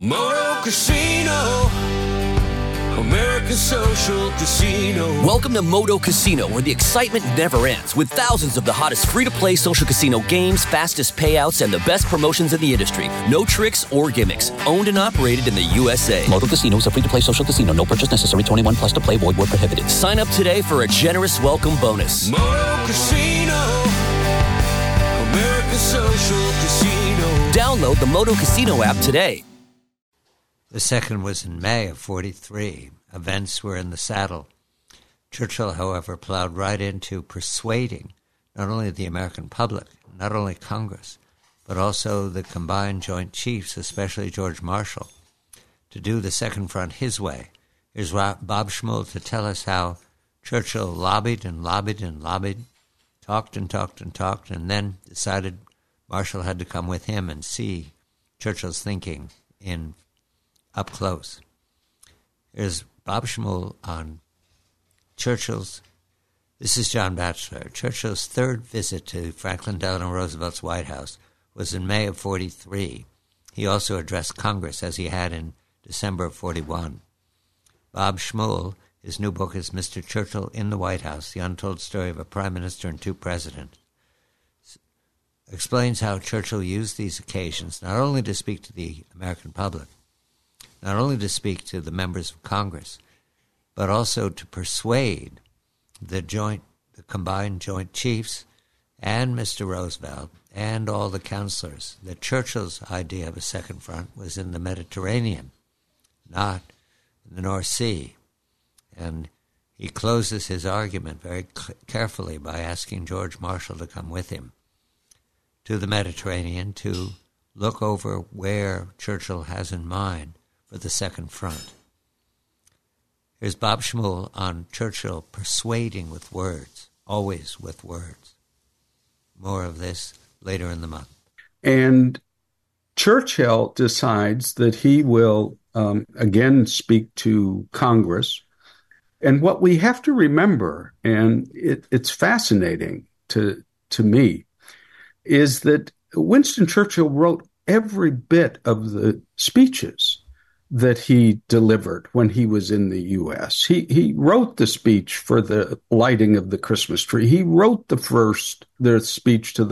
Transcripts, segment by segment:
Moto Casino, American Social Casino. Welcome to Moto Casino, where the excitement never ends, with thousands of the hottest free-to-play social casino games, fastest payouts, and the best promotions in the industry. No tricks or gimmicks. Owned and operated in the USA. Moto Casino is a free-to-play social casino. No purchase necessary. 21 plus to play. Void where prohibited. Sign up today for a generous welcome bonus. Moto Casino, American Social Casino. Download the Moto Casino app today. The second was in May of 43. Events were in the saddle. Churchill, however, plowed right into persuading not only the American public, not only Congress, but also the combined Joint Chiefs, especially George Marshall, to do the Second Front his way. Here's Bob Schmuhl to tell us how Churchill lobbied and lobbied and lobbied, talked and talked and talked, and then decided Marshall had to come with him and see Churchill's thinking in up close. Here's Bob Schmuhl on Churchill's. This is John Batchelor. Churchill's third visit to Franklin Delano Roosevelt's White House was in May of 43. He also addressed Congress, as he had in December of 41. Bob Schmuhl, his new book is Mr. Churchill in the White House, The Untold Story of a Prime Minister and Two Presidents, explains how Churchill used these occasions not only to speak to the American public, not only to speak to the members of Congress, but also to persuade the combined Joint Chiefs and Mr. Roosevelt and all the counselors that Churchill's idea of a second front was in the Mediterranean, not in the North Sea. And he closes his argument very carefully by asking George Marshall to come with him to the Mediterranean to look over where Churchill has in mind for the second front. Here's Bob Schmuhl on Churchill persuading with words, always with words. More of this later in the month. And Churchill decides that he will again speak to Congress. And what we have to remember, and it's fascinating to me, is that Winston Churchill wrote every bit of the speeches that he delivered when he was in the U.S. He wrote the speech for the lighting of the Christmas tree. He wrote the first speech to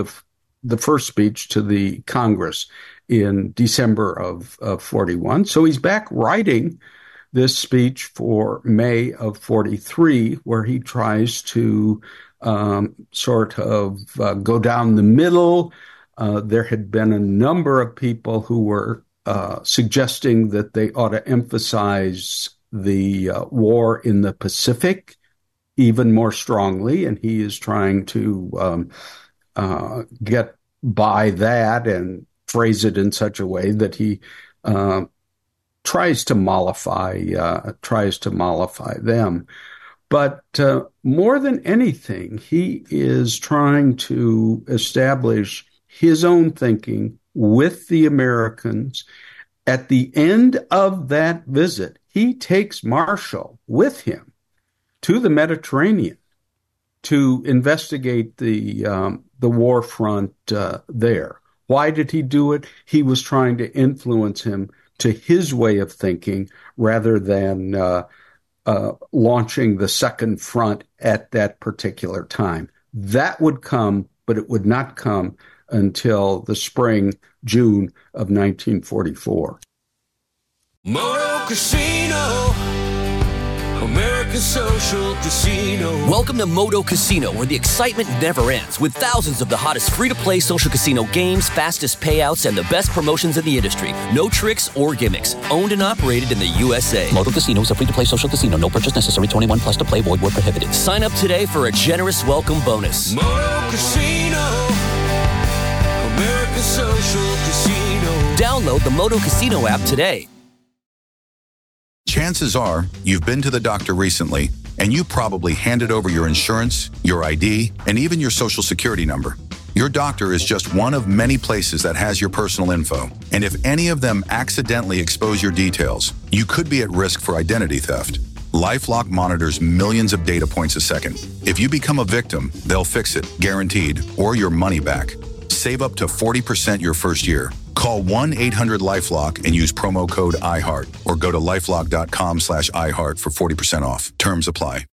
the Congress in December of 41. So he's back writing this speech for May of 43, where he tries to sort of go down the middle. There had been a number of people who were suggesting that they ought to emphasize the war in the Pacific even more strongly, and he is trying to get by that and phrase it in such a way that he tries to mollify them. But more than anything, he is trying to establish his own thinking with the Americans. At the end of that visit, he takes Marshall with him to the Mediterranean to investigate the war front there. Why did he do it? He was trying to influence him to his way of thinking rather than launching the second front at that particular time. That would come, but it would not come until the spring, June of 1944. Moto Casino, American Social Casino. Welcome to Moto Casino, where the excitement never ends, with thousands of the hottest free-to-play social casino games, fastest payouts, and the best promotions in the industry. No tricks or gimmicks. Owned and operated in the USA. Moto Casino is a free-to-play social casino. No purchase necessary. 21 plus to play. Void where prohibited. Sign up today for a generous welcome bonus. Moto Casino, American Social Casino. Download the Moto Casino app today. Chances are you've been to the doctor recently, and you probably handed over your insurance, your ID, and even your social security number. Your doctor is just one of many places that has your personal info, and if any of them accidentally expose your details, you could be at risk for identity theft. LifeLock monitors millions of data points a second. If you become a victim, they'll fix it, guaranteed, or your money back. Save up to 40% your first year. Call 1-800-LifeLock and use promo code IHEART or go to LifeLock.com/iHeart for 40% off. Terms apply.